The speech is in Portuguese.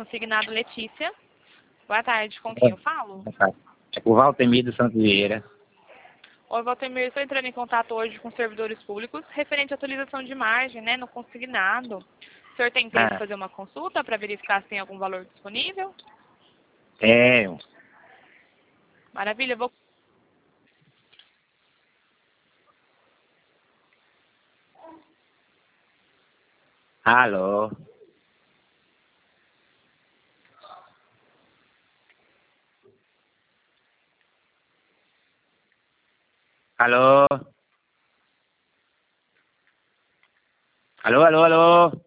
consignado Letícia. Boa tarde, com quem eu falo? É o Valtemir do Santo Vieira. Oi, Valtemir, estou entrando em contato hoje com servidores públicos referente à atualização de margem, né, no consignado. O senhor tem interesse em fazer uma consulta para verificar se tem algum valor disponível? Tenho. Maravilha, eu vou... Alô? Alô? Alô, alô, alô?